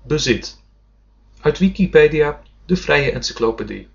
Bezit. Uit Wikipedia, de vrije encyclopedie.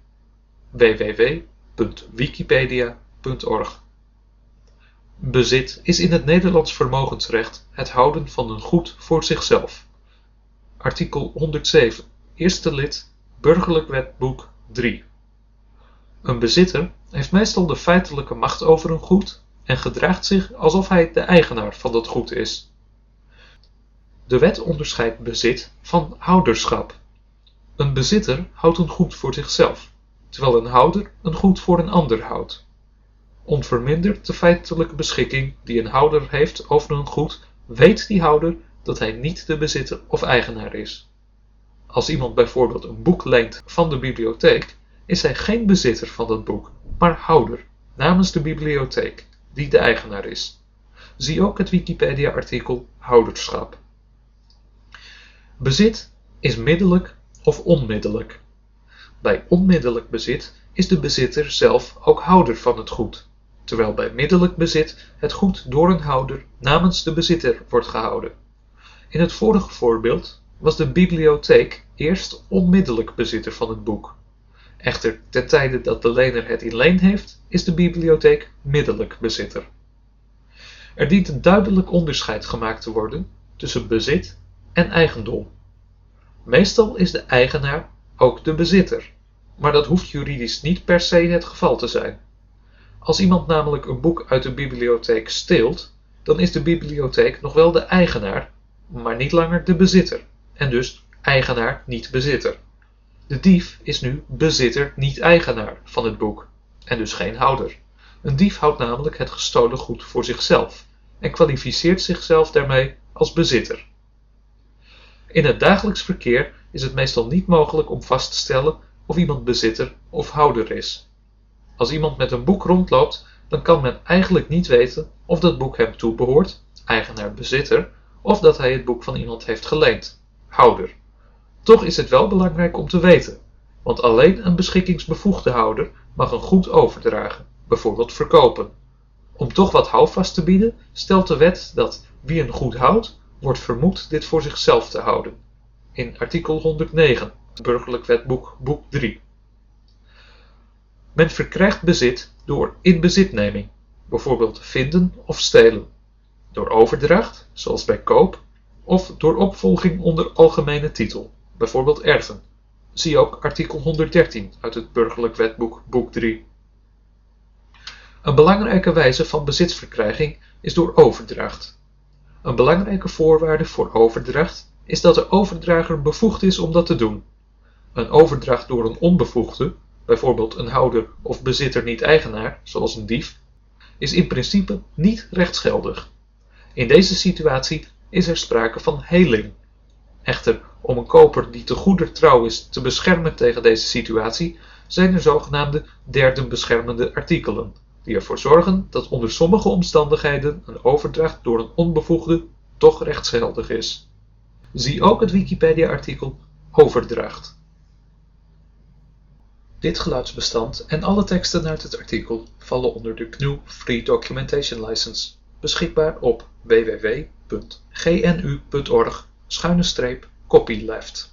www.wikipedia.org. Bezit is in het Nederlands vermogensrecht het houden van een goed voor zichzelf. Artikel 107, eerste lid, Burgerlijk Wetboek 3. Een bezitter heeft meestal de feitelijke macht over een goed en gedraagt zich alsof hij de eigenaar van dat goed is. De wet onderscheidt bezit van houderschap. Een bezitter houdt een goed voor zichzelf, terwijl een houder een goed voor een ander houdt. Onverminderd de feitelijke beschikking die een houder heeft over een goed, weet die houder dat hij niet de bezitter of eigenaar is. Als iemand bijvoorbeeld een boek leent van de bibliotheek, is hij geen bezitter van dat boek, maar houder, namens de bibliotheek, die de eigenaar is. Zie ook het Wikipedia-artikel Houderschap. Bezit is middelijk of onmiddellijk. Bij onmiddellijk bezit is de bezitter zelf ook houder van het goed, terwijl bij middelijk bezit het goed door een houder namens de bezitter wordt gehouden. In het vorige voorbeeld was de bibliotheek eerst onmiddellijk bezitter van het boek. Echter, ten tijde dat de lener het in leen heeft, is de bibliotheek middelijk bezitter. Er dient een duidelijk onderscheid gemaakt te worden tussen bezit en eigendom. Meestal is de eigenaar ook de bezitter, maar dat hoeft juridisch niet per se het geval te zijn. Als iemand namelijk een boek uit de bibliotheek steelt, dan is de bibliotheek nog wel de eigenaar, maar niet langer de bezitter, en dus eigenaar niet bezitter. De dief is nu bezitter niet eigenaar van het boek, en dus geen houder. Een dief houdt namelijk het gestolen goed voor zichzelf en kwalificeert zichzelf daarmee als bezitter. In het dagelijks verkeer is het meestal niet mogelijk om vast te stellen of iemand bezitter of houder is. Als iemand met een boek rondloopt, dan kan men eigenlijk niet weten of dat boek hem toebehoort, eigenaar bezitter, of dat hij het boek van iemand heeft geleend, houder. Toch is het wel belangrijk om te weten, want alleen een beschikkingsbevoegde houder mag een goed overdragen, bijvoorbeeld verkopen. Om toch wat houvast te bieden, stelt de wet dat wie een goed houdt, wordt vermoed dit voor zichzelf te houden. In artikel 109, Burgerlijk Wetboek, boek 3. Men verkrijgt bezit door inbezitneming, bijvoorbeeld vinden of stelen, door overdracht, zoals bij koop, of door opvolging onder algemene titel, bijvoorbeeld erven. Zie ook artikel 113 uit het Burgerlijk Wetboek, boek 3. Een belangrijke wijze van bezitsverkrijging is door overdracht. Een belangrijke voorwaarde voor overdracht is dat de overdrager bevoegd is om dat te doen. Een overdracht door een onbevoegde, bijvoorbeeld een houder of bezitter niet-eigenaar, zoals een dief, is in principe niet rechtsgeldig. In deze situatie is er sprake van heling. Echter, om een koper die te goeder trouw is te beschermen tegen deze situatie, zijn er zogenaamde derde beschermende artikelen, die ervoor zorgen dat onder sommige omstandigheden een overdracht door een onbevoegde toch rechtsgeldig is. Zie ook het Wikipedia-artikel Overdracht. Dit geluidsbestand en alle teksten uit het artikel vallen onder de GNU Free Documentation License, beschikbaar op www.gnu.org/copyleft.